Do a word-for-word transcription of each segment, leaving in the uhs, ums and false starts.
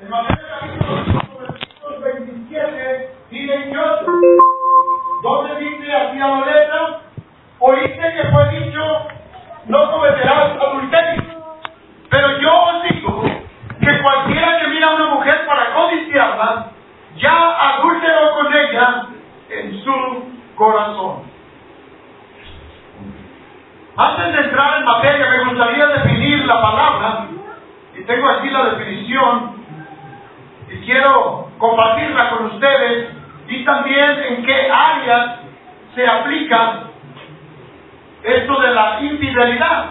En Mateo capítulo cinco, versículos veintisiete y veintiocho, donde dice así a la letra: oíste que fue dicho, no cometerás adulterio. Pero yo os digo que cualquiera que mira a una mujer para codiciarla, ya adúltero con ella en su corazón. Antes de entrar en materia, me gustaría definir la palabra, y tengo aquí la definición, y quiero compartirla con ustedes, y también en qué áreas se aplica esto de la infidelidad.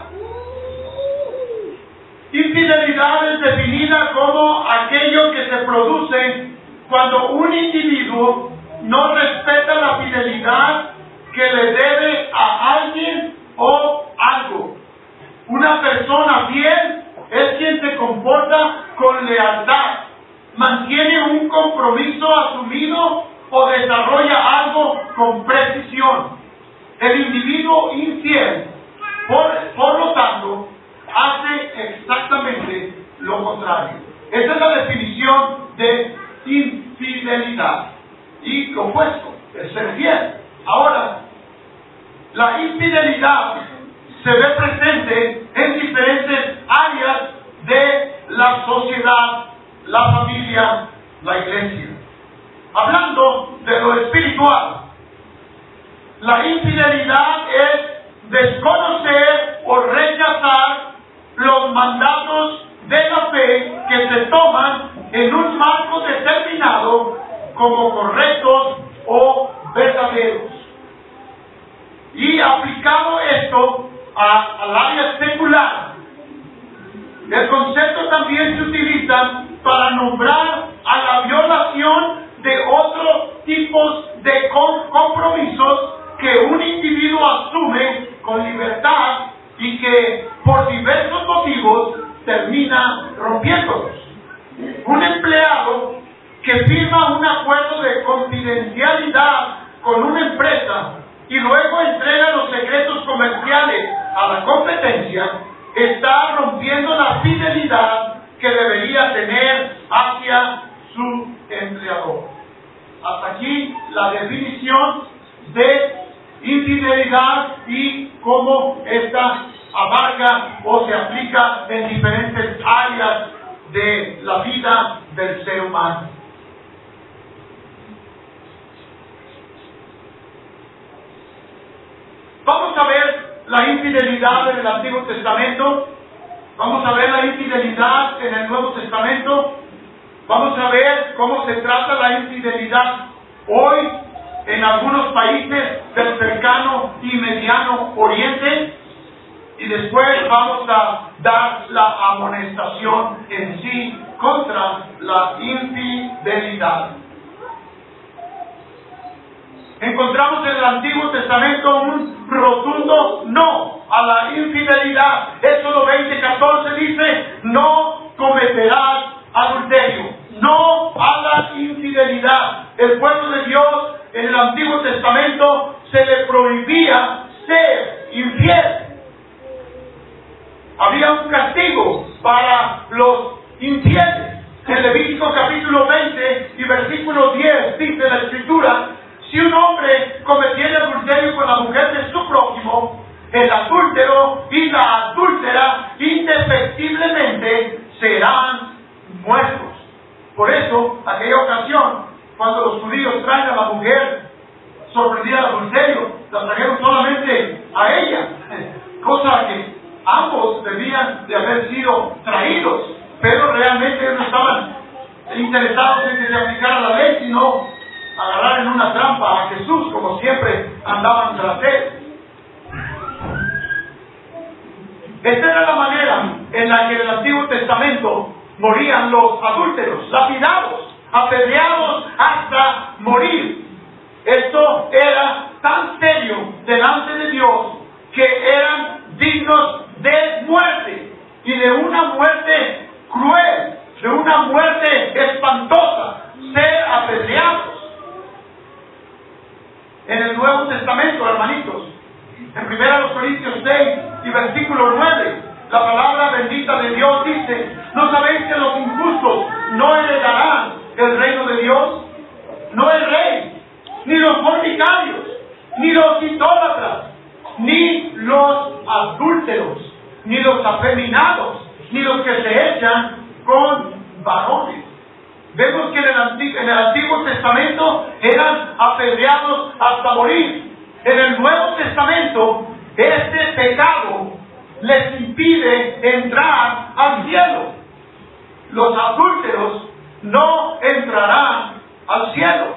Infidelidad es definida como aquello que se produce cuando un individuo no respeta la fidelidad que le debe a alguien o algo. Una persona fiel es quien se comporta con lealtad, mantiene un compromiso asumido o desarrolla algo con precisión. El individuo infiel, por, por lo tanto, hace exactamente lo contrario. Esa es la definición de infidelidad. Y lo opuesto es ser fiel. Ahora, la infidelidad se ve presente en diferentes áreas de la sociedad, la familia, la iglesia. Hablando de lo espiritual, la infidelidad es desconocer o rechazar los mandatos de la fe que se toman en un marco determinado como correctos o verdaderos. Y aplicado esto a, al área secular, el concepto también se utiliza para nombrar a la violación de otros tipos de com- compromisos que un individuo asume con libertad y que por diversos motivos termina rompiéndolos. Un empleado que firma un acuerdo de confidencialidad con una empresa y luego entrega los secretos comerciales a la competencia, está rompiendo la fidelidad que debería tener hacia su empleador. Hasta aquí la definición de infidelidad y cómo esta abarca o se aplica en diferentes áreas de la vida del ser humano. Vamos a ver la infidelidad en el Antiguo Testamento, vamos a ver la infidelidad en el Nuevo Testamento, vamos a ver cómo se trata la infidelidad hoy en algunos países del cercano y mediano oriente, y después vamos a dar la amonestación en sí contra la infidelidad. Encontramos en el Antiguo Testamento un rotundo no a la infidelidad. Éxodo veinte, catorce dice: no cometerás adulterio. No a la infidelidad. El pueblo de Dios en el Antiguo Testamento se le prohibía ser infiel. Había un castigo para los infieles. En Levítico capítulo veinte y versículo diez dice la Escritura: si un hombre cometiera adulterio con la mujer de su prójimo, el adúltero y la adúltera indefectiblemente serán muertos. Por eso, aquella ocasión, cuando los judíos traen a la mujer sorprendida al adulterio, la trajeron solamente a ella, cosa que ambos debían de haber sido traídos, pero realmente ellos no estaban interesados en que se aplicara la ley, sino agarrar en una trampa a Jesús, como siempre andaban tras él. Esta era la manera en la que en el Antiguo Testamento morían los adúlteros, lapidados, apedreados hasta morir. Esto era tan serio delante de Dios que eran dignos de muerte, y de una muerte cruel, de una muerte espantosa, ser apedreados. En el Nuevo Testamento, hermanitos, en primera Corintios seis y versículo nueve, la palabra bendita de Dios dice: ¿no sabéis que los injustos no heredarán el reino de Dios. No el rey, ni los fornicarios, ni los idólatras, ni los adúlteros, ni los afeminados, ni los que se echan con varones. Vemos que en el, Antiguo, en el Antiguo Testamento eran apedreados hasta morir. En el Nuevo Testamento, este pecado les impide entrar al cielo. Los adúlteros no entrarán al cielo.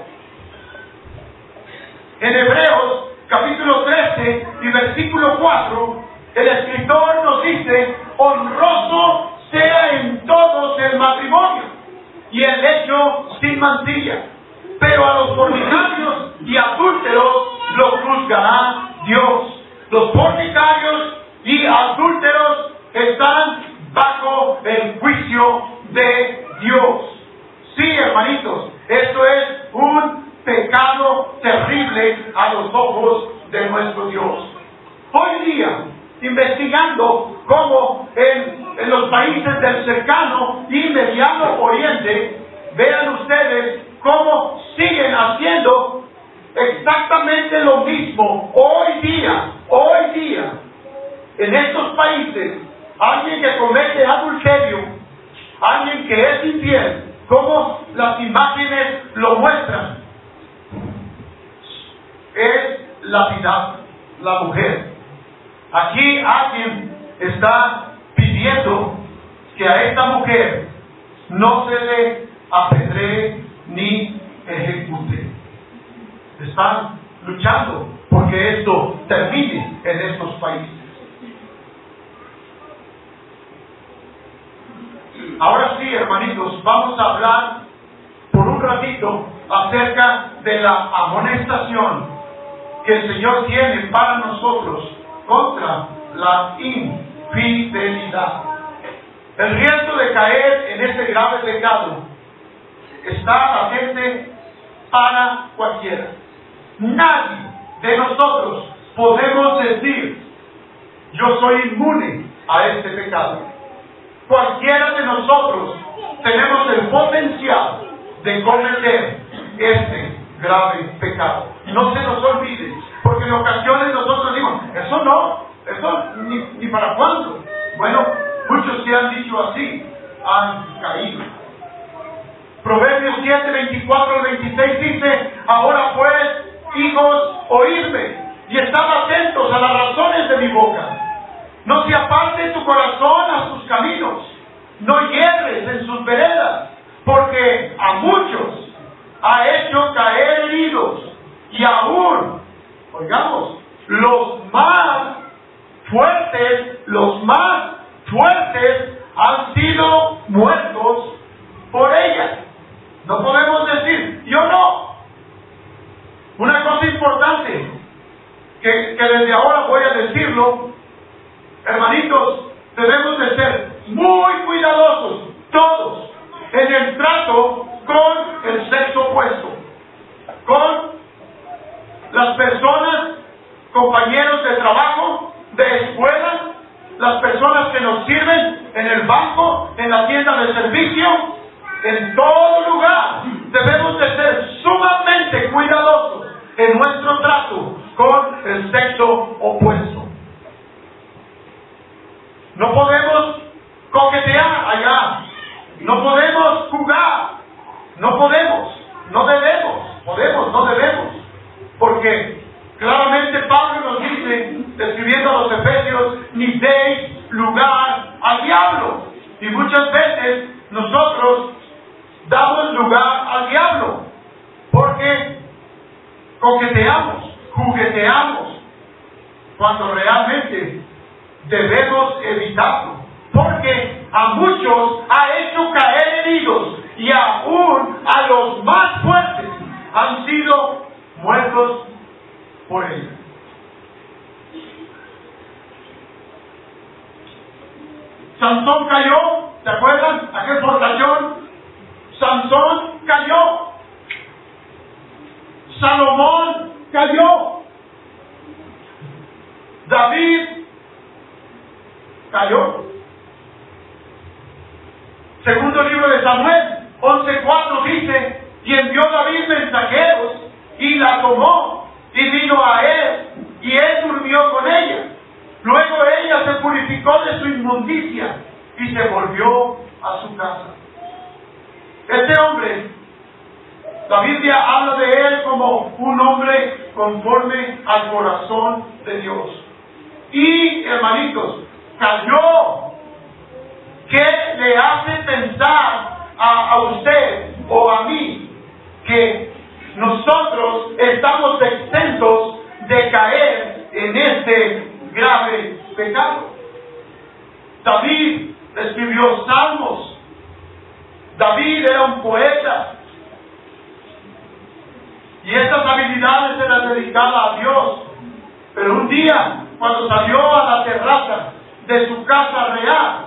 En Hebreos capítulo trece y versículo cuatro, el escritor nos dice: honroso sea en todos el matrimonio y el lecho sin mancilla, pero a los fornicarios y adúlteros los juzgará Dios. Los fornicarios y adúlteros están bajo el juicio de Dios. Sí, hermanitos, esto es un pecado terrible a los ojos de nuestro Dios. Hoy día, investigando cómo en, en los países del cercano y mediano oriente, vean ustedes cómo siguen haciendo exactamente lo mismo hoy día, hoy día. En estos países, alguien que comete adulterio, alguien que es infiel, como las imágenes lo muestran, es lapidada la mujer. Aquí alguien está pidiendo que a esta mujer no se le apedree ni ejecute. Están luchando porque esto termine en estos países. Ahora sí, hermanitos, vamos a hablar por un ratito acerca de la amonestación que el Señor tiene para nosotros contra la infidelidad. El riesgo de caer en este grave pecado está latente para cualquiera. Nadie de nosotros podemos decir: yo soy inmune a este pecado. Cualquiera de nosotros tenemos el potencial de cometer este grave pecado. No se nos olvide, porque en ocasiones nosotros decimos: eso no, eso ni, ni para cuándo. Bueno, muchos que han dicho así han caído. Proverbios siete, veinticuatro al veintiséis dice: ahora pues, hijos, oídme, y estad atentos a las razones de mi boca. No se aparte tu corazón a sus caminos, no hierres en sus veredas, porque a muchos ha hecho caer heridos, y aún, oigamos, los más fuertes, los más fuertes han sido muertos por ella. No podemos decir: yo no. Una cosa importante que, que desde ahora voy a decirlo, hermanitos, debemos de ser muy cuidadosos todos en el trato con el sexo opuesto, con las personas, compañeros de trabajo, de escuela, las personas que nos sirven en el banco, en la tienda de servicio, en todo lugar. Debemos de ser sumamente cuidadosos en nuestro trato con el sexo opuesto. No podemos coquetear allá, no podemos jugar, no podemos, no debemos, podemos, no debemos, porque claramente Pablo nos dice, escribiendo a los Efesios: ni deis lugar al diablo. Y muchas veces nosotros damos lugar al diablo porque coqueteamos, jugueteamos, cuando realmente debemos evitarlo, porque a muchos ha hecho caer heridos, y aún a los más fuertes han sido muertos por él. Sansón cayó, ¿se acuerdan? Aquel fortachón. Sansón cayó. Salomón cayó. David cayó. Segundo libro de Samuel, once cuatro dice, y envió David mensajeros, y la tomó, y vino a él, y él durmió con ella. Luego ella se purificó de su inmundicia, y se volvió a su casa. Este hombre, la Biblia habla de él como un hombre conforme al corazón de Dios. Y, hermanitos, cayó. ¿Qué le hace pensar a, a usted o a mí que nosotros estamos exentos de caer en este grave pecado? David escribió salmos. David era un poeta. Y estas habilidades se las dedicaba a Dios. Pero un día, cuando salió a la terraza de su casa real,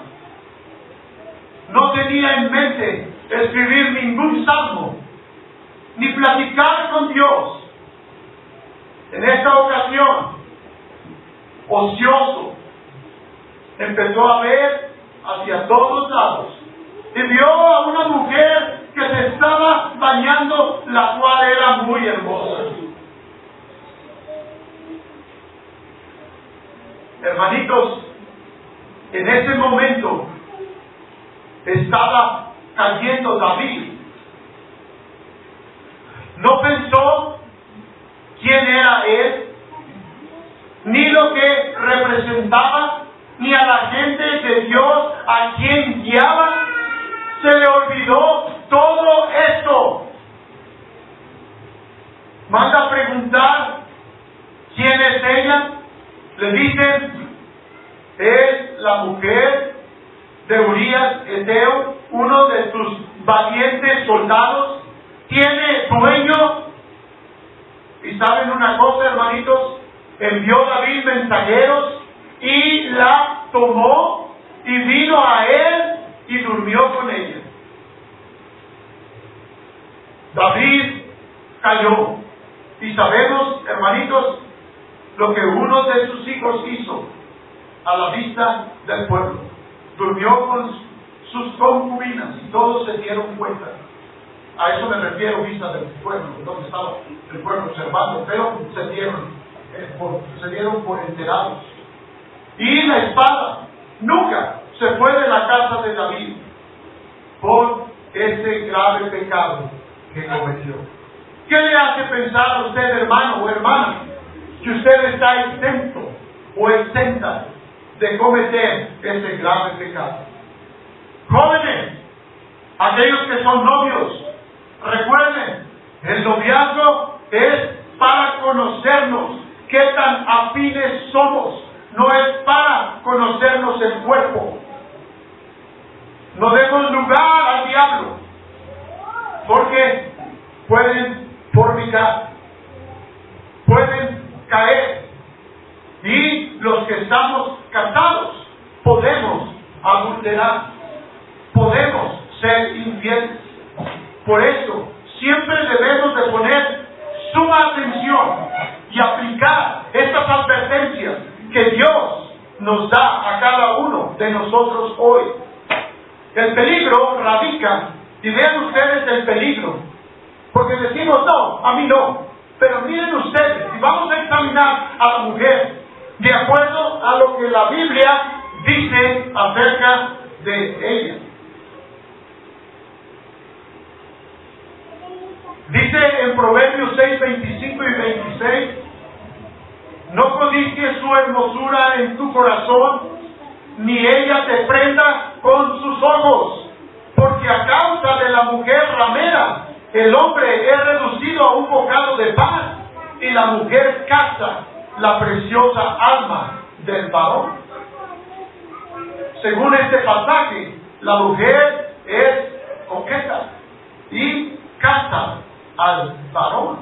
no tenía en mente escribir ningún salmo, ni platicar con Dios. En esta ocasión, ocioso, empezó a ver hacia todos lados y vio a una mujer que se estaba bañando, la cual era muy hermosa. Hermanitos, en ese momento estaba cayendo David. No pensó quién era él, ni lo que representaba, ni a la gente de Dios a quien guiaba. Se le olvidó todo esto. Manda a preguntar quién es ella. Le dicen, es la mujer de Urías Eteo, uno de tus valientes soldados. Tiene dueño. Y saben una cosa, hermanitos, envió David mensajeros y la tomó y vino a él y durmió con ella. David cayó. Y sabemos, hermanitos, lo que uno de sus hijos hizo a la vista del pueblo. Durmió con sus concubinas y todos se dieron cuenta. A eso me refiero, vista del pueblo, donde estaba el pueblo observando, pero se dieron, eh, por, se dieron por enterados. Y la espada nunca se fue de la casa de David por ese grave pecado que cometió. ¿Qué le hace pensar a usted, hermano o hermana, que usted está exento o exenta de cometer ese grave pecado? Jóvenes, aquellos que son novios, recuerden, el noviazgo es para conocernos, qué tan afines somos, no es para conocernos el cuerpo. No demos lugar al diablo, porque pueden fornicar, pueden caer, y los que estamos casados podemos adulterar, podemos ser infieles. Por eso siempre debemos de poner suma atención y aplicar estas advertencias que Dios nos da a cada uno de nosotros hoy. El peligro radica, y vean ustedes el peligro, porque decimos no, a mí no, pero miren ustedes, y vamos a examinar a la mujer de acuerdo a lo que la Biblia dice acerca de ella. Dice en Proverbios seis, veinticinco y veintiséis, no codicies su hermosura en tu corazón, ni ella te prenda con sus ojos, porque a causa de la mujer ramera, el hombre es reducido a un bocado de pan, y la mujer caza la preciosa alma del varón. Según este pasaje, la mujer es coqueta y caza al varón.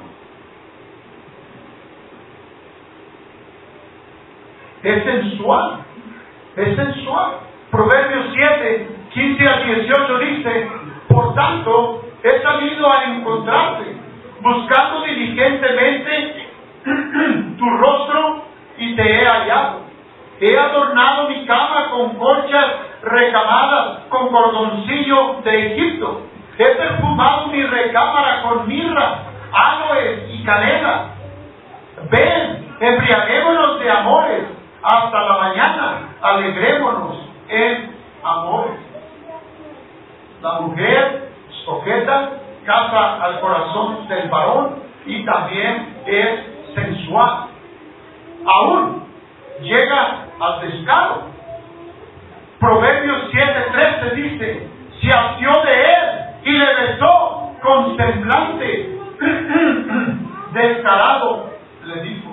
Es sensual, es sensual. Proverbios siete, quince a dieciocho dice, por tanto, he salido a encontrarte, buscando diligentemente tu rostro y te he hallado. He adornado mi cama con conchas recamadas, con cordoncillo de Egipto. He perfumado mi recámara con mirra, aloes y canela. Ven, embriaguémonos de amores hasta la mañana, alegrémonos en amores. La mujer sujeta, caza al corazón del varón y también es sensual. Aún llega al descaro. Proverbios siete trece dice: se asió de él y le besó con semblante descarado, le dijo.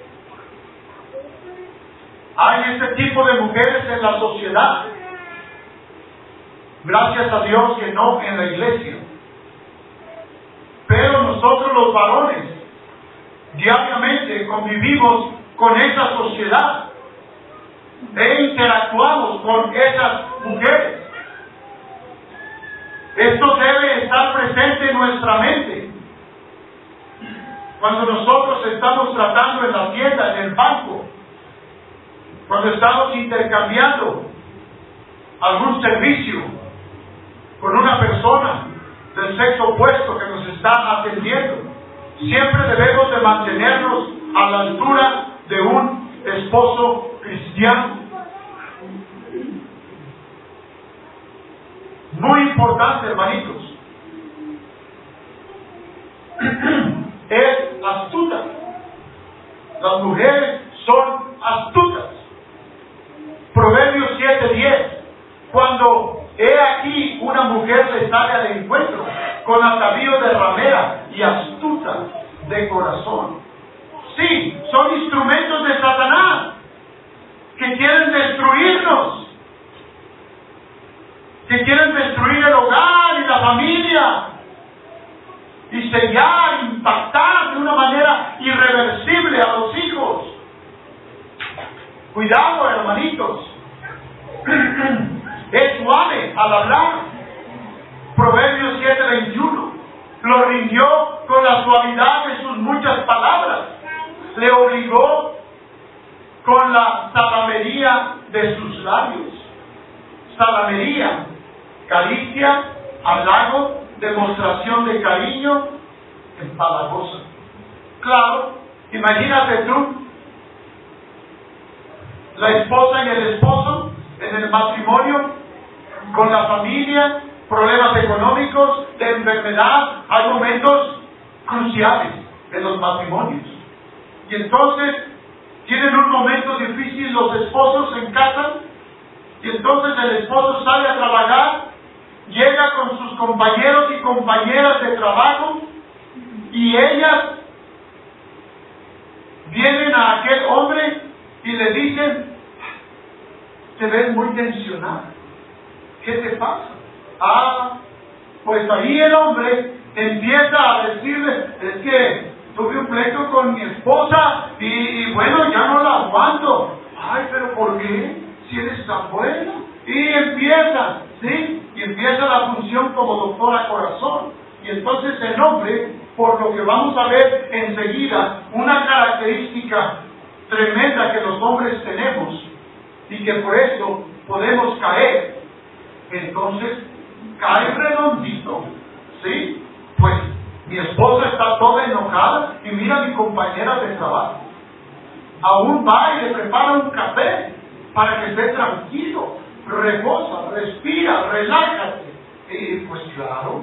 Hay este tipo de mujeres en la sociedad. Gracias a Dios que no en la iglesia. Pero nosotros los varones diariamente convivimos con esa sociedad e interactuamos con esas mujeres. Esto debe estar presente en nuestra mente. Cuando nosotros estamos tratando en la tienda, en el banco, cuando estamos intercambiando algún servicio con una persona del sexo opuesto que nos está atendiendo, siempre debemos de mantenernos a la altura de un esposo cristiano. Muy importante, hermanitos. Es astuta. Las mujeres son astutas. Proverbios siete diez. Cuando he aquí una mujer le sale al encuentro con atavío de ramera y astuta de corazón. Sí, son instrumentos de Satanás que quieren destruirnos, que quieren destruir el hogar y la familia y sellar, impactar de una manera irreversible a los hijos. Cuidado, hermanitos. Es suave al hablar. Proverbios siete veintiuno. Lo rindió con la suavidad de sus muchas palabras. Le obligó con la salamería de sus labios. Salamería, caricia, halago, demostración de cariño, empalagosa. Claro, imagínate tú, la esposa y el esposo en el matrimonio, con la familia, problemas económicos, de enfermedad. Hay momentos cruciales en los matrimonios. Y entonces tienen un momento difícil los esposos en casa, y entonces el esposo sale a trabajar, llega con sus compañeros y compañeras de trabajo, y ellas vienen a aquel hombre y le dicen: te ves muy tensionado, ¿qué te pasa? Ah, pues ahí el hombre empieza a decirle: es que tuve un pleito con mi esposa y, y bueno, ya no la aguanto. Ay, pero ¿por qué? Si eres tan bueno. Y empieza, ¿sí? Y empieza la función como doctora corazón. Y entonces el hombre, por lo que vamos a ver enseguida, una característica tremenda que los hombres tenemos y que por eso podemos caer, entonces cae redondito, ¿sí? Pues mi esposa está toda enojada y mira a mi compañera de trabajo. Aún va y le prepara un café para que esté tranquilo, reposa, respira, relájate. Y pues claro,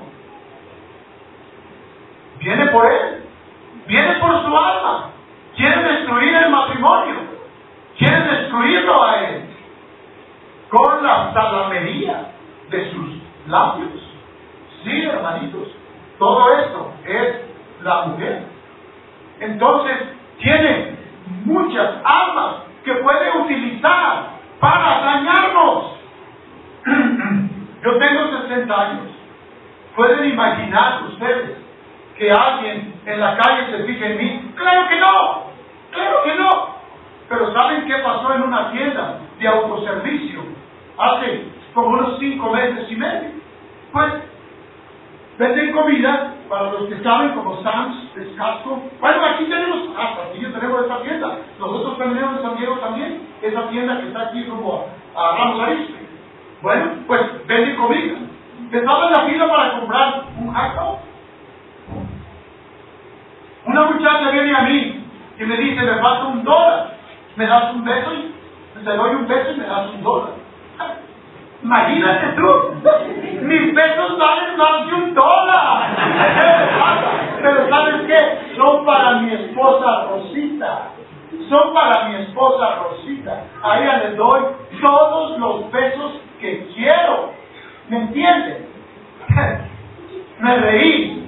viene por él, viene por su alma, quiere destruir el matrimonio, quiere destruirlo a él con la salamería de sus labios. Sí, hermanitos, todo esto es la mujer. Entonces tiene muchas armas que puede utilizar para dañarnos. Yo tengo sesenta años. ¿Pueden imaginar ustedes que alguien en la calle se fije en mí? ¡Claro que no! ¡Claro que no! Pero ¿saben qué pasó en una tienda de autoservicio hace como unos cinco meses y medio? Pues venden comida para los que saben, como Sam's, Descasco. Bueno, aquí tenemos, hasta aquí tenemos esa tienda. Nosotros tenemos en San Diego también, esa tienda que está aquí rumbo a, a Ramos Arizpe. Bueno, pues venden comida. estaba en la fila para comprar un hot dog. Una muchacha viene a mí y me dice, me falta un dólar. ¿Me das un beso? Y te doy un beso y me das un dólar. Imagínate tú, mis besos valen más de un dólar. Pero ¿sabes qué? Son para mi esposa Rosita. Son para mi esposa Rosita. A ella le doy todos los besos que quiero. ¿Me entiendes? Me reí.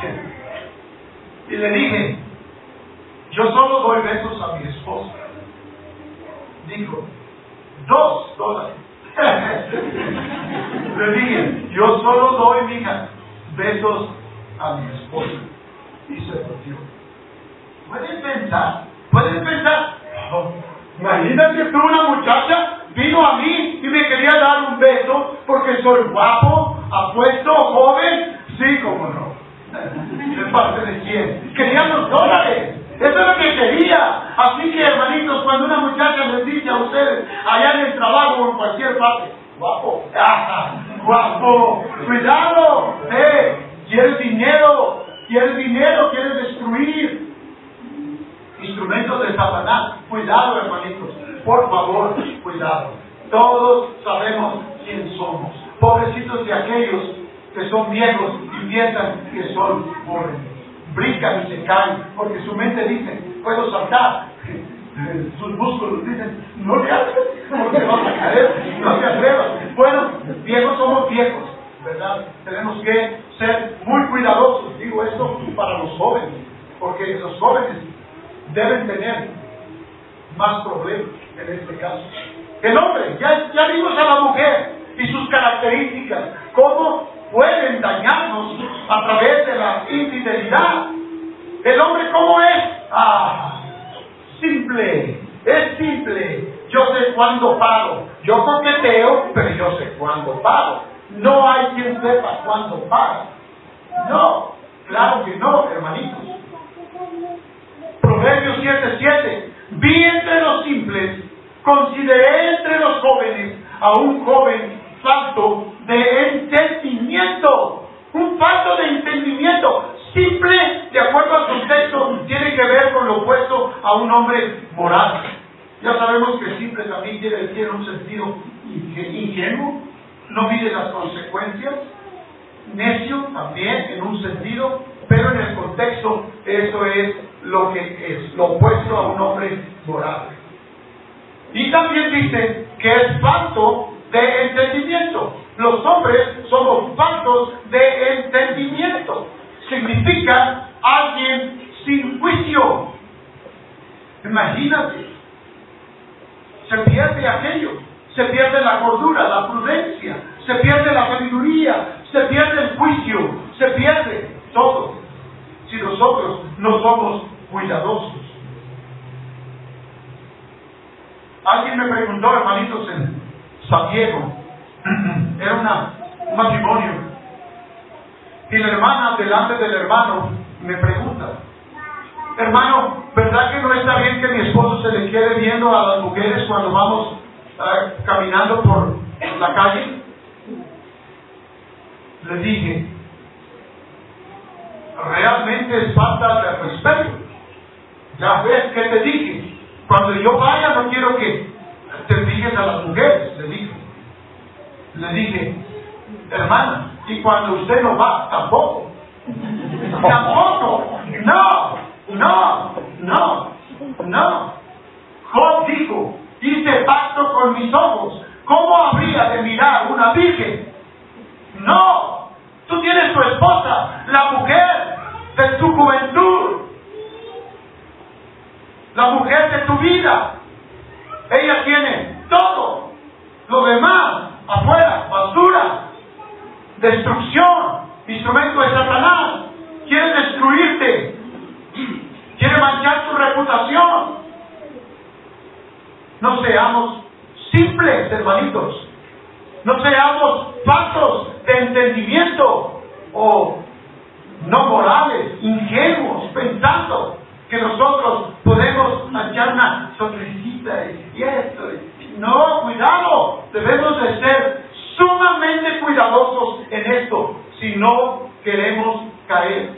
Y le dije, yo solo doy besos a mi esposa. Dijo, dos dólares. Le dije, yo solo doy, mija, besos a mi esposa. Y se volteó. ¿Pueden pensar? ¿Pueden pensar? Oh, imagínate tú, una muchacha vino a mí y me quería dar un beso porque soy guapo, apuesto, joven. Sí, cómo no. ¿De parte de quién? Querían los dólares. Eso es lo que quería. Así que, hermanitos, cuando una muchacha les dice a ustedes, allá en el trabajo o en cualquier parte, guapo, ah, guapo, cuidado, eh, quieres dinero, quieres dinero, quieres destruir instrumentos de Satanás. Cuidado, hermanitos, por favor, cuidado. Todos sabemos quién somos. Pobrecitos de aquellos que son viejos y piensan que son jóvenes. Brincan y se caen, porque su mente dice, puedo saltar. Sus músculos dicen, no te atreves, porque vas a caer, no te atrevas. Bueno, viejos somos viejos, ¿verdad? Tenemos que ser muy cuidadosos. Digo esto para los jóvenes, porque los jóvenes deben tener más problemas en este caso. El hombre, ya, ya vimos a la mujer y sus características, cómo pueden dañarnos a través de la infidelidad. El hombre, ¿cómo es? Ah, simple, es simple. Yo sé cuándo paro. Yo coqueteo, pero yo sé cuándo paro. No hay quien sepa cuándo paro. No, claro que no, hermanitos. Proverbios siete siete. Vi entre los simples, consideré entre los jóvenes a un joven falto de entendimiento. Un falto de entendimiento. Simple, de acuerdo al contexto, tiene que ver con lo opuesto a un hombre moral. Ya sabemos que simple también quiere decir en un sentido ingenuo, no mide las consecuencias. Necio también en un sentido, pero en el contexto eso es lo que es, lo opuesto a un hombre moral. Y también dice que es falto de entendimiento. Los hombres somos faltos de entendimiento. Significa alguien sin juicio. Imagínate, se pierde aquello, se pierde la cordura, la prudencia, se pierde la sabiduría, se pierde el juicio, se pierde todo si nosotros no somos cuidadosos. Alguien me preguntó, hermanitos, en San Diego, era una, un matrimonio, y la hermana delante del hermano me pregunta, hermano, ¿verdad que no está bien que mi esposo se le quede viendo a las mujeres cuando vamos uh, caminando por la calle? Le dije, realmente es falta de respeto. Ya ves que te dije, cuando yo vaya no quiero que te fijes a las mujeres, le dije. Le dije, hermana, y cuando usted no va, tampoco. Tampoco. No, no, no, no. Job dijo, hice pacto con mis ojos. ¿Cómo habría de mirar una virgen? No. Tú tienes tu esposa, la mujer de tu juventud, la mujer de tu vida. Ella tiene todo. Lo demás, afuera, basura, destrucción, instrumento de Satanás. Quiere destruirte, quiere manchar tu reputación. No seamos simples, hermanitos. No seamos faltos de entendimiento o no morales, ingenuos, pensando que nosotros podemos echar una sonrisita y esto. No, cuidado. Debemos de ser sumamente cuidadosos en si no queremos caer.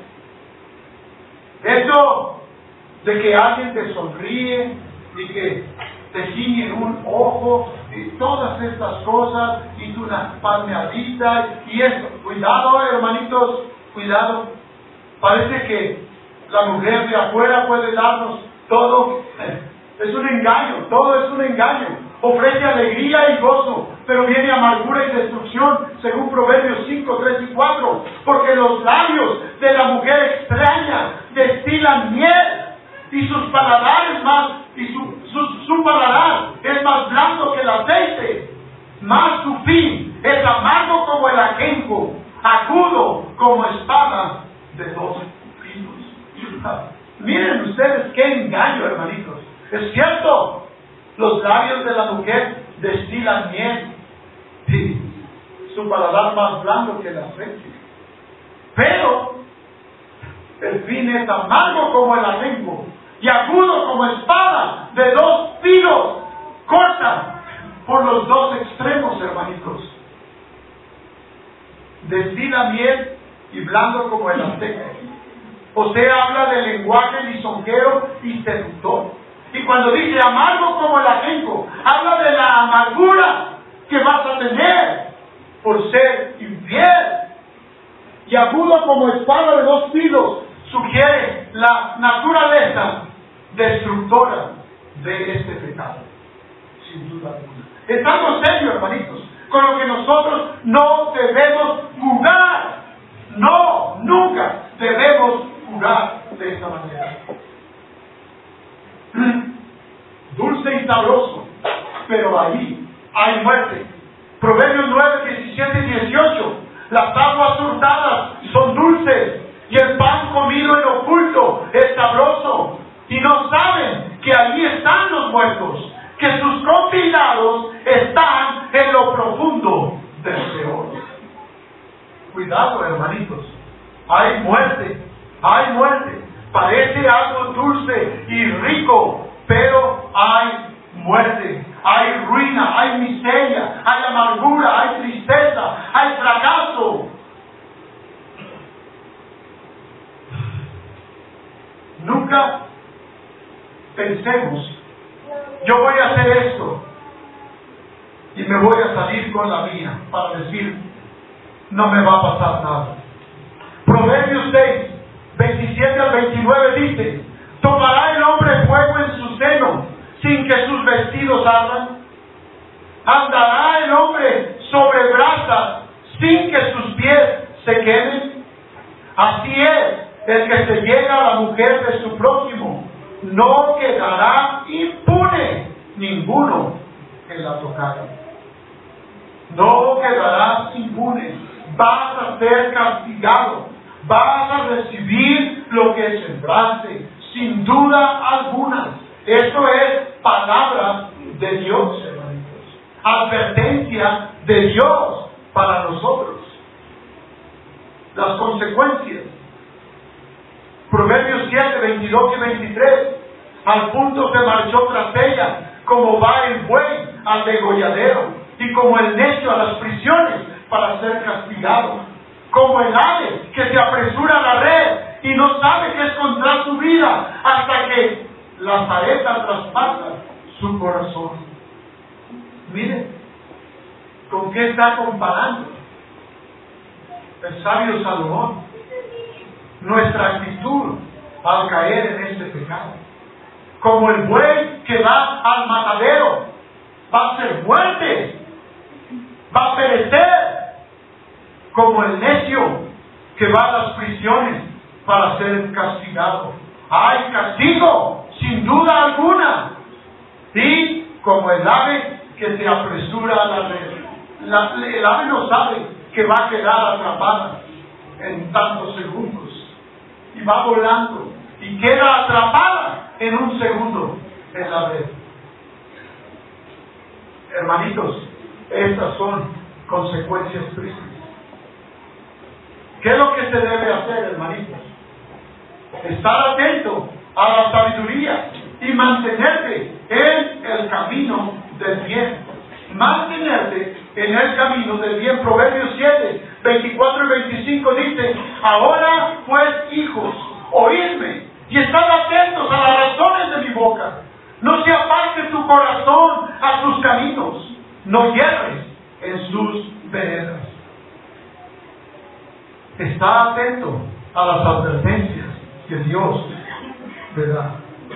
Eso de que alguien te sonríe y que te ciñe un ojo y todas estas cosas y tú una palmeadita y esto. Cuidado, hermanitos, cuidado. Parece que la mujer de afuera puede darnos todo. Es un engaño, todo es un engaño. Ofrece alegría y gozo, pero viene amargura y destrucción, según Proverbios cinco, tres y cuatro. Porque los labios de la mujer extraña destilan miel, y sus paladares más, y su, su, su paladar es más blanco que el aceite. Mas su fin es amargo como el ajenjo, agudo como espada de dos filos. Miren ustedes qué engaño, hermanitos. Es cierto, los labios de la mujer destilan miel, y su paladar más blanco que el aceite. Pero el fin es amargo como el ajenjo y agudo como espada de dos filos, corta por los dos extremos, hermanitos. Destila miel y blando como el aceite. O sea, habla del lenguaje lisonjero y seductor. Y cuando dice amargo como el ajenjo, habla de la amargura que vas a tener por ser infiel. Y agudo como espada de dos filos, sugiere la naturaleza destructora de este pecado, sin duda alguna. Es algo serio, hermanitos, con lo que nosotros no debemos jugar. No, nunca debemos jugar de esta manera. Dulce y sabroso, pero ahí hay muerte. Proverbios nueve, diecisiete y dieciocho. Las aguas hurtadas son dulces, y el pan comido en oculto es sabroso. Y no saben que allí están los muertos, que sus compilados están en lo profundo del Seol. Cuidado, hermanitos. Hay muerte, hay muerte. Parece algo dulce y rico, pero hay muerte, hay ruina, hay miseria, hay amargura, hay tristeza, hay fracaso. Nunca pensemos, yo voy a hacer esto y me voy a salir con la mía para decir, no me va a pasar nada. Proverbios seis, veintisiete al veintinueve dice, ¿tomará el hombre fuego en su seno sin que sus vestidos ardan? ¿Andará el hombre sobre brasas sin que sus pies se quemen? Así es el que se llega a la mujer de su prójimo, no quedará impune ninguno que la tocara. No quedarás impune, vas a ser castigado, vas a recibir lo que sembraste, sin duda alguna. Esto es palabra de Dios, hermanitos. Advertencia de Dios para nosotros. Las consecuencias. Proverbios siete, veintidós y veintitrés. Al punto se marchó tras ella, como va el buey al degolladero, y como el necio a las prisiones para ser castigado. Como el ave que se apresura a la red y no sabe que es contra su vida, hasta que la saeta traspasa su corazón. Mire, ¿con qué está comparando el sabio Salomón nuestra actitud al caer en este pecado? Como el buey que va al matadero, va a ser muerte, va a perecer. Como el necio que va a las prisiones para ser castigado. Hay castigo, sin duda alguna. Y como el ave que se apresura a la red. La, el ave no sabe que va a quedar atrapada en tantos segundos. Y va volando. Y queda atrapada en un segundo en la red. Hermanitos, estas son consecuencias tristes. ¿Qué es lo que se debe hacer, hermanitos? Estar atento a la sabiduría y mantenerte en el camino del bien. Mantenerte en el camino del bien. Proverbios siete, veinticuatro y veinticinco dice: ahora pues, hijos, oídme y estad atentos a las razones de mi boca. No se aparte tu corazón a sus caminos, no hierres en sus veredas. Está atento a las advertencias que Dios te da.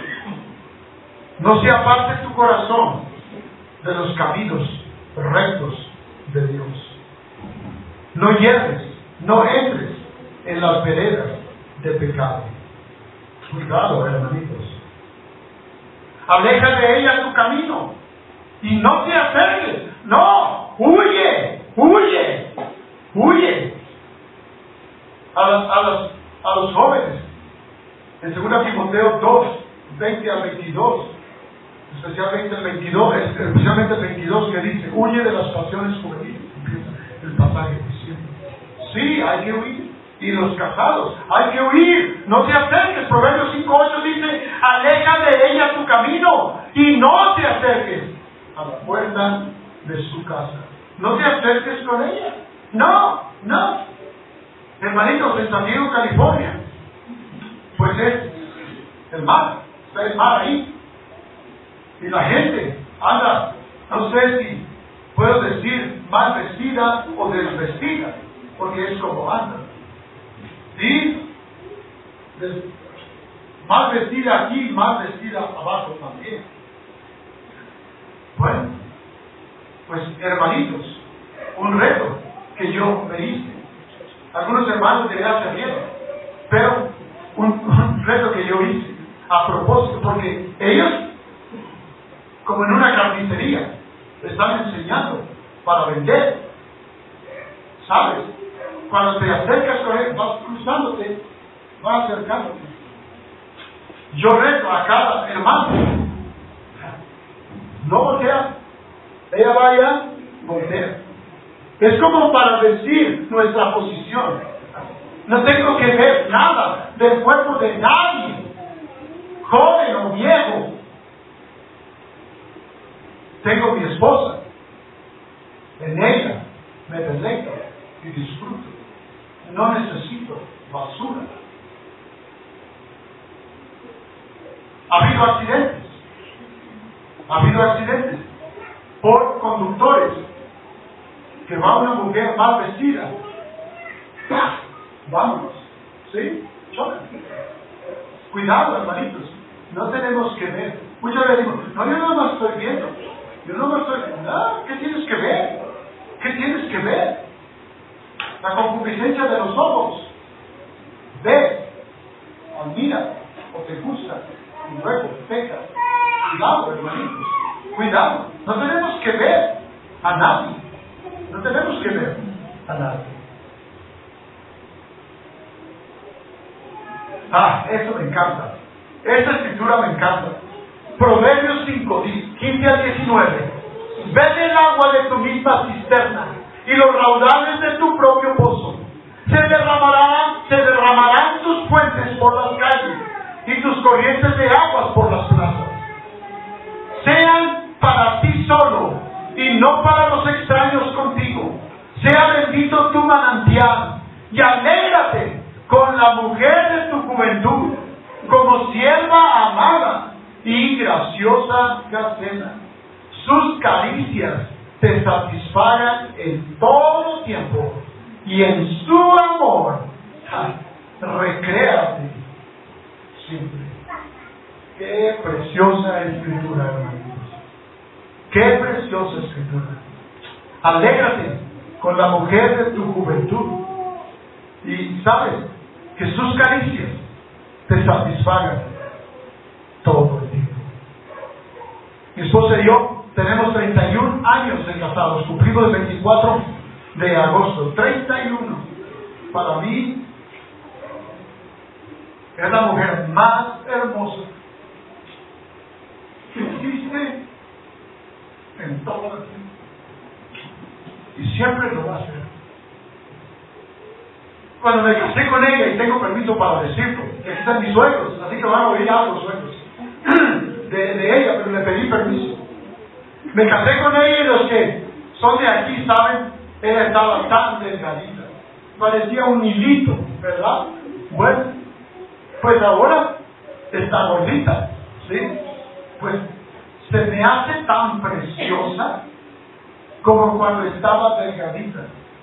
No se aparte tu corazón de los caminos rectos de Dios. No hierres, no entres en las veredas de pecado. Cuidado, hermanitos. Aleja de ella tu camino y no te acerques. No, huye, huye, huye. A, las, a, las, a los jóvenes, en segunda Timoteo dos, veinte al veintidós, especialmente el veintidós, especialmente el veintidós, que dice: huye de las pasiones juveniles. Empieza el pasaje diciendo: sí, hay que huir. Y los casados, hay que huir, no te acerques. Proverbios cinco ocho dice: aleja de ella tu camino y no te acerques a la puerta de su casa. No te acerques con ella. No, no. Hermanitos, en San Diego, California, pues es el mar, está el mar ahí. Y la gente anda, no sé si puedo decir mal vestida o desvestida, porque es como anda. ¿Sí? Des, mal vestida aquí, mal vestida abajo también. Bueno, pues hermanitos, un reto que yo me hice. Algunos hermanos dirán se rieron, pero un, un reto que yo hice a propósito, porque ellos, como en una carnicería, están enseñando para vender. ¿Sabes? Cuando te acercas con él, vas cruzándote, vas acercándote. Yo reto a cada hermano: no voltea, ella vaya, voltea. Es como para decir nuestra posición. No tengo que ver nada del cuerpo de nadie, joven o viejo. Tengo mi esposa, en ella me deleito y disfruto. No necesito basura. Ha habido accidentes, ha habido accidentes por conductores que va una mujer mal vestida. Vámonos, ¿sí? Chocan. Cuidado, hermanitos, no tenemos que ver. Muchas veces digo: no, yo no me estoy viendo. Yo no me estoy viendo. No, ¿qué tienes que ver? ¿Qué tienes que ver? La concupiscencia de los ojos. Ve, admira, o te gusta, y luego peca. Cuidado, hermanitos, cuidado. No tenemos que ver a nadie. No tenemos que ver a nadie. Ah, eso me encanta. Esta escritura me encanta. Proverbios cinco, quince a diecinueve. Bebe el agua de tu misma cisterna y los raudales de tu propio pozo. Se derramarán, se derramarán tus fuentes por las calles y tus corrientes de aguas por las plazas. Sean para ti solo y no para los extraños contigo. Sea bendito tu manantial y alégrate con la mujer de tu juventud, como sierva amada y graciosa gacela. Sus caricias te satisfagan en todo tiempo y en su amor recréate siempre. Qué preciosa escritura, hermanos. Qué preciosa escritura. Alégrate con la mujer de tu juventud y sabes que sus caricias te satisfagan todo el tiempo. Mi esposa y yo tenemos treinta y un años de casados, cumplimos el veinticuatro de agosto. treinta y uno. Para mí es la mujer más hermosa que existe en todo el tiempo. Y siempre lo va a ser. Cuando me casé con ella, y tengo permiso para decirlo, que aquí están mis suegros, así que van a oír algo los suegros de, de ella, pero le pedí permiso. Me casé con ella y los que son de aquí, ¿saben? Ella estaba tan delgadita, parecía un hilito, ¿verdad? Bueno, pues ahora está gordita, ¿sí? Pues se me hace tan preciosa como cuando estaba delgadita.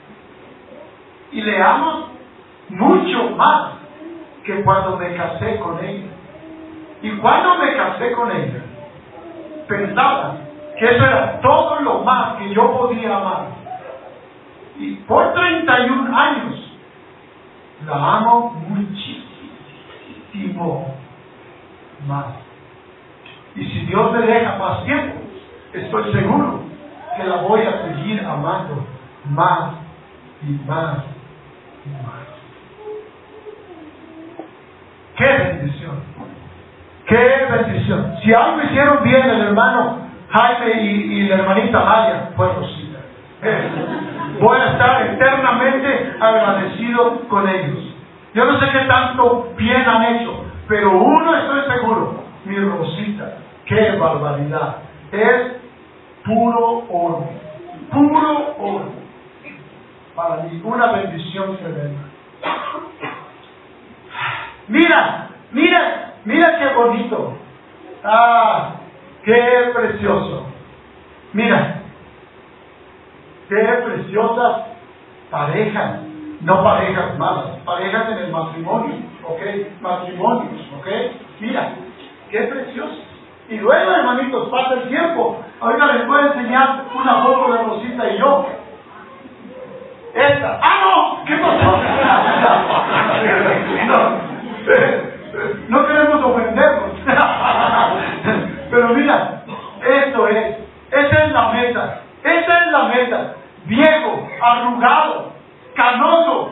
Y le amo mucho más que cuando me casé con ella. Y cuando me casé con ella, pensaba que eso era todo lo más que yo podía amar. Y por treinta y un años la amo muchísimo más. Y si Dios me deja más tiempo, estoy seguro que la voy a seguir amando más y más y más. ¡Qué bendición! ¡Qué bendición! Si algo hicieron bien el hermano Jaime y, y la hermanita Maya, fue Rosita. Voy a estar eternamente agradecido con ellos. Yo no sé qué tanto bien han hecho, pero uno estoy seguro, mi Rosita, qué barbaridad, es puro oro, puro oro, para mí, una bendición tremenda. Mira, mira, mira qué bonito, ah, qué precioso, mira, qué preciosas parejas, no parejas malas, parejas en el matrimonio, ¿ok? Matrimonios, ¿ok? Mira, qué precioso. Y luego, hermanitos, pasa el tiempo. Ahorita les voy a enseñar una foto de Rosita y yo. Esta. ¡Ah, no! ¿Qué pasó? No, no queremos ofendernos. Pero mira, esto es, esa es la meta. Esa es la meta. Viejo, arrugado, canoso.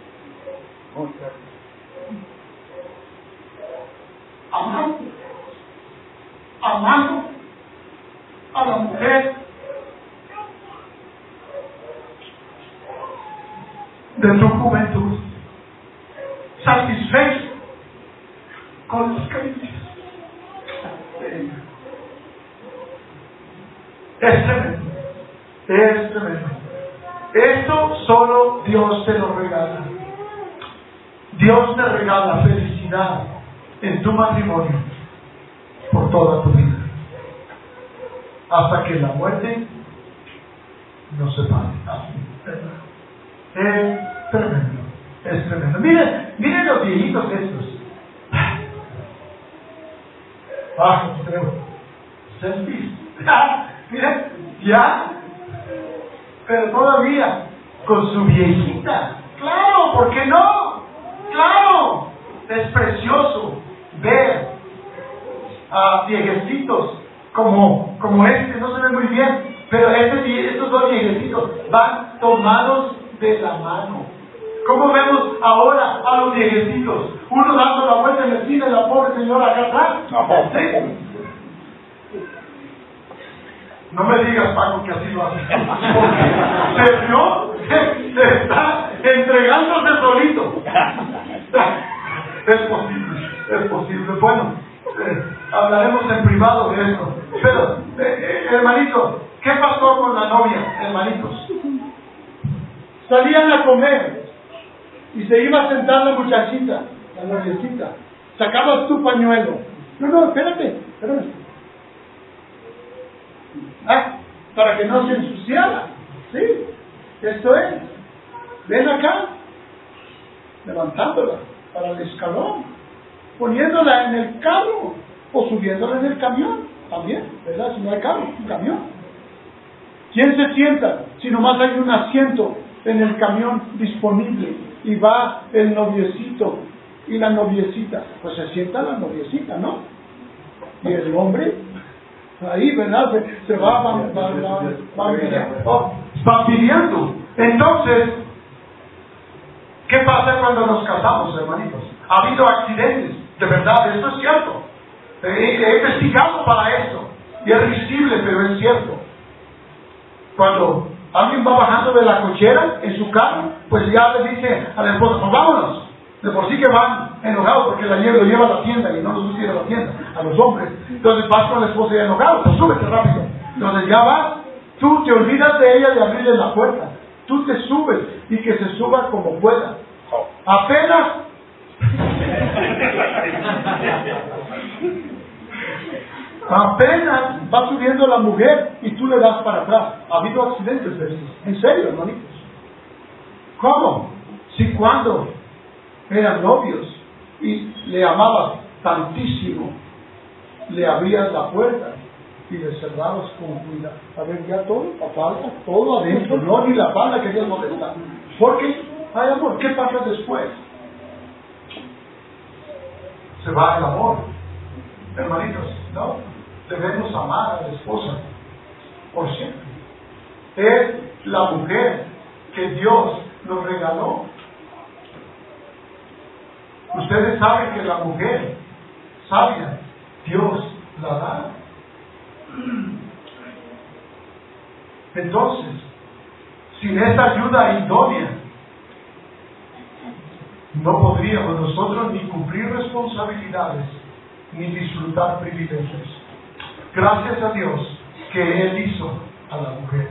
Amando, amando a la mujer de tu juventud, satisfecho con las caricias. Es tremendo, es tremendo. Esto solo Dios te lo regala. Dios te regala felicidad en tu matrimonio por toda tu vida, hasta que la muerte nos separe. Es tremendo, es tremendo. Miren, miren los viejitos estos. Ah, creo. Selfies. Miren, ya, pero todavía con su viejita. Claro, ¿por qué no? Claro, es precioso ver a viejecitos como, como este, no se ve muy bien, pero este, estos dos viejecitos van tomados de la mano. ¿Cómo vemos ahora a los viejecitos? Uno dando la vuelta en la esquina y la pobre señora acá atrás. ¿Sí? No me digas, Paco, que así lo hace. Porque Sergio se está entregándose solito. Es posible, es posible. Bueno, eh, hablaremos en privado de esto. Pero, eh, eh, hermanito, ¿qué pasó con la novia, hermanitos? Salían a comer y se iba a sentar la muchachita, la noviecita. Sacabas tu pañuelo. No, no, espérate, espérate. Ah, para que no se ensuciara. Sí, esto es. Ven acá, levantándola para el escalón, poniéndola en el carro o subiéndola en el camión, también, ¿verdad? Si no hay carro, un camión. ¿Quién se sienta si nomás hay un asiento en el camión disponible y va el noviecito y la noviecita? Pues se sienta la noviecita, ¿no? Y el hombre ahí, ¿verdad? Se, se va, va, va, va, va, va, va pidiendo. Entonces, ¿qué pasa cuando nos casamos, hermanitos? Ha habido accidentes, de verdad, esto es cierto. He, he investigado para esto, y es risible, pero es cierto. Cuando alguien va bajando de la cochera en su carro, pues ya le dice a la esposa, pues vámonos. De por sí que van enojados porque la lleva, lo lleva a la tienda y no los gusta ir a la tienda, a los hombres. Entonces vas con la esposa ya enojado, pues súbete rápido. Entonces ya vas Tú te olvidas de ella de abrirle la puerta. Tú te subes y que se suba como pueda. Apenas apenas va subiendo la mujer y tú le das para atrás. Ha habido accidentes de esos. En serio, hermanitos. ¿Cómo? Si cuando eran novios y le amabas tantísimo, le abrías la puerta y le cerrabas con cuidado. A ver, ya todo, la falda, todo adentro, no ni la falda querías molestar. Porque, ay amor, ¿qué pasa después? Se va el amor. Hermanitos, no, debemos amar a la esposa por siempre. Es la mujer que Dios nos regaló. Ustedes saben que la mujer sabia, Dios la da. Entonces, sin esta ayuda idónea, no podríamos nosotros ni cumplir responsabilidades, ni disfrutar privilegios. Gracias a Dios que Él hizo a la mujer.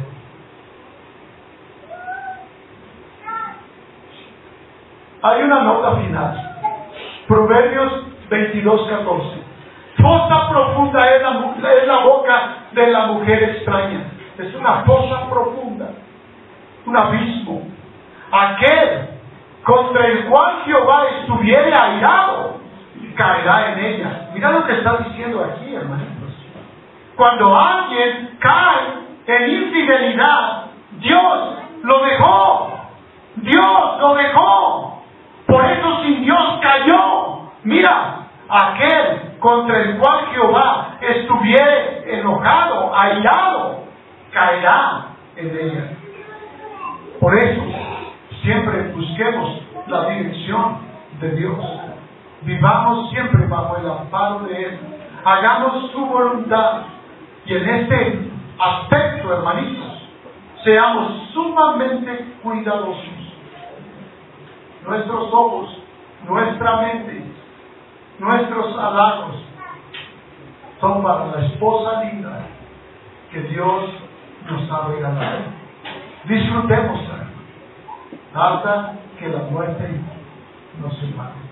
Hay una nota final. Proverbios veintidós, catorce. Fosa profunda es la, es la boca de la mujer extraña. Es una fosa profunda, un abismo. Aquel contra el cual Jehová estuviere airado, caerá en ella. Mira lo que está diciendo aquí, hermanitos. Cuando alguien cae en infidelidad, Dios lo dejó. Dios lo dejó. Por eso sin Dios cayó. Mira, aquel contra el cual Jehová estuviere enojado, airado, caerá en ella. Por eso, siempre busquemos la dirección de Dios. Vivamos siempre bajo el amparo de Él. Hagamos su voluntad. Y en este aspecto, hermanitos, seamos sumamente cuidadosos. Nuestros ojos, nuestra mente, nuestros halagos son para la esposa linda que Dios nos ha regalado. Disfrutémosla hasta que la muerte nos separe.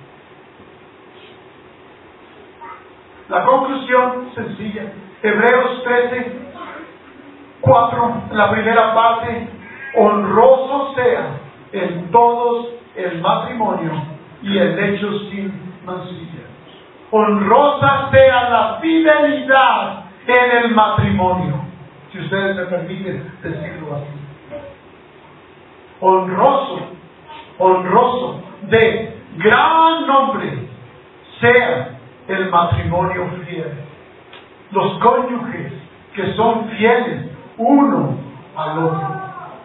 La conclusión sencilla. Hebreos trece, cuatro, la primera parte. Honroso sea en todos el matrimonio y el lecho sin mancilla. Honrosa sea la fidelidad en el matrimonio, si ustedes me permiten decirlo así. Honroso, honroso, de gran nombre sea el matrimonio fiel. Los cónyuges que son fieles uno al otro.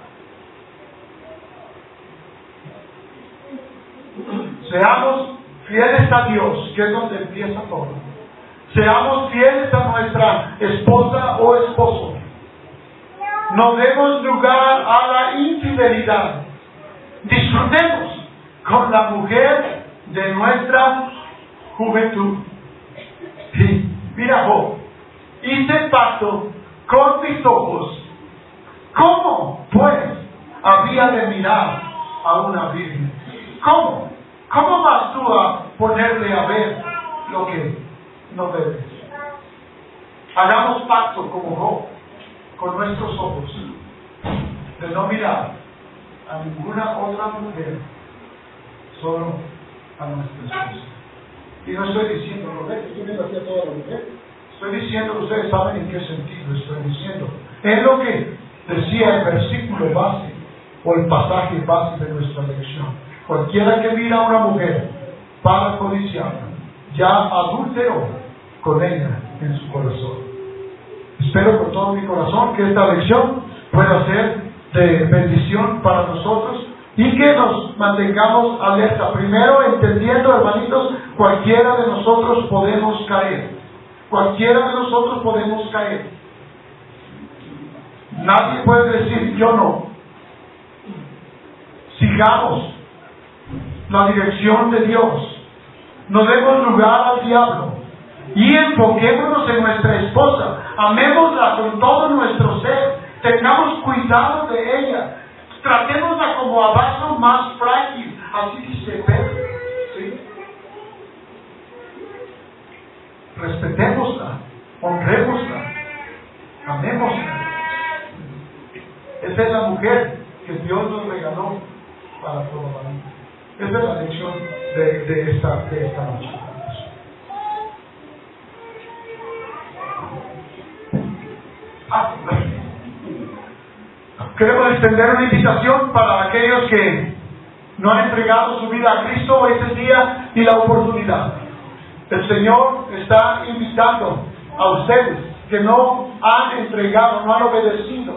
Seamos fieles a Dios, que es donde empieza todo. Seamos fieles a nuestra esposa o esposo. No demos lugar a la infidelidad. Disfrutemos con la mujer de nuestra juventud. Sí, mira, Job, hice pacto con mis ojos. ¿Cómo, pues, había de mirar a una virgen? ¿Cómo? ¿Cómo vas tú a ponerle a ver lo que no debes? Hagamos pacto como Job, con nuestros ojos, de no mirar a ninguna otra mujer, solo a nuestra esposa. Y no estoy diciendo, ¿no ves? Estoy viendo aquí a toda la mujer. Estoy diciendo, ustedes saben en qué sentido estoy diciendo. Es lo que decía el versículo base, o el pasaje base de nuestra lección. Cualquiera que mira a una mujer para codiciarla, ya adulteró con ella en su corazón. Espero con todo mi corazón que esta lección pueda ser de bendición para nosotros y que nos mantengamos alerta. Primero, entendiendo, hermanitos, cualquiera de nosotros podemos caer. Cualquiera de nosotros podemos caer. Nadie puede decir, yo no. Sigamos la dirección de Dios. No demos lugar al diablo. Y enfoquémonos en nuestra esposa. Amémosla con todo nuestro ser. Tengamos cuidado de ella. Tratémosla como a vaso más frágil. Así dice Pedro. ¿Sí? Respetémosla, honrémosla, amémosla. Esa es la mujer que Dios nos regaló para toda la vida. Esa es la lección de, de, esta, de esta noche. Ah, queremos extender una invitación para aquellos que no han entregado su vida a Cristo. Este es el día y la oportunidad. El Señor está invitando a ustedes que no han entregado, no han obedecido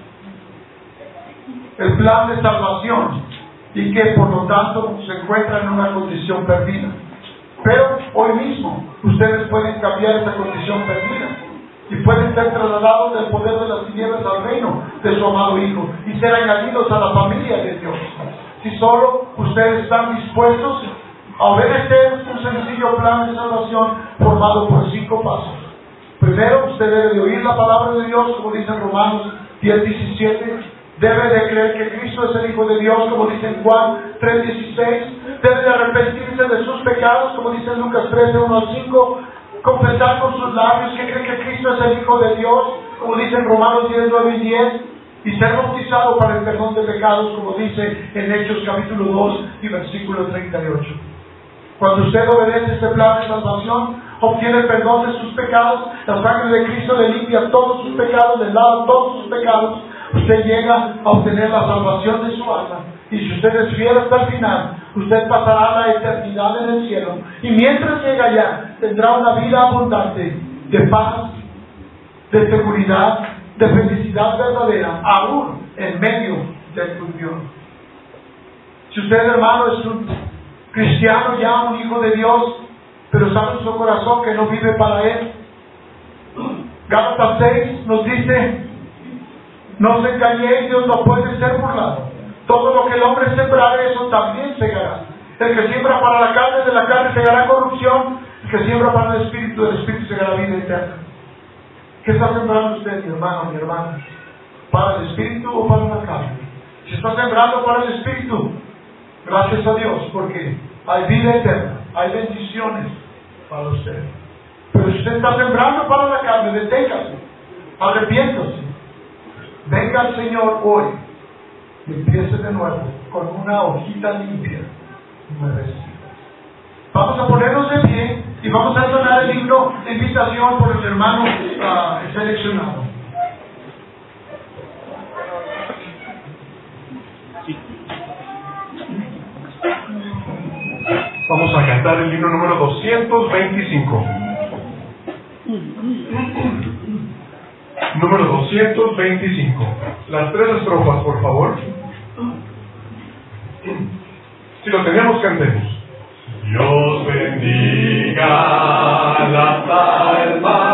el plan de salvación y que por lo tanto se encuentran en una condición perdida. Pero hoy mismo ustedes pueden cambiar esa condición perdida y pueden ser trasladados del poder de las tinieblas al reino de su amado Hijo y ser añadidos a la familia de Dios. Si solo ustedes están dispuestos a obedecer un sencillo plan de salvación formado por cinco pasos. Primero, usted debe de oír la palabra de Dios, como dice en Romanos diez diecisiete. Debe de creer que Cristo es el Hijo de Dios, como dice en Juan tres dieciséis. Debe de arrepentirse de sus pecados, como dice en Lucas trece uno al cinco. Confesar con sus labios que cree que Cristo es el Hijo de Dios, como dice en Romanos diez nueve y diez. Y ser bautizado para el perdón de pecados, como dice en Hechos capítulo dos y versículo treinta y ocho. Cuando usted obedece este plan de salvación, obtiene el perdón de sus pecados. La sangre de Cristo le limpia todos sus pecados, le lava todos sus pecados. Usted llega a obtener la salvación de su alma. Y si usted es fiel hasta el final, usted pasará la eternidad en el cielo. Y mientras llega allá, tendrá una vida abundante de paz, de seguridad, de felicidad verdadera, aún en medio del turbión. Si usted, hermano, es un cristiano ya, un hijo de Dios, pero sabe en su corazón que no vive para Él, Gálatas seis nos dice: no se engañéis, Dios no puede ser burlado. Todo lo que el hombre sembrare, eso también segará. El que siembra para la carne, de la carne segará corrupción. El que siembra para el Espíritu, del Espíritu segará vida eterna. ¿Qué está sembrando usted, mi hermano, mi hermana? ¿Para el Espíritu o para la carne? Si está sembrando para el Espíritu, gracias a Dios, porque hay vida eterna, hay bendiciones para usted. Pero si usted está sembrando para la carne, deténgase, arrepiéntase, venga al Señor hoy y empiece de nuevo con una hojita limpia y nuevecita. Vamos a ponernos de pie y vamos a sonar el himno de invitación por el hermano uh, seleccionado. Vamos a cantar el himno número doscientos veinticinco. Número doscientos veinticinco. Las tres estrofas, por favor. Si lo tenemos, cantemos. Dios bendiga las almas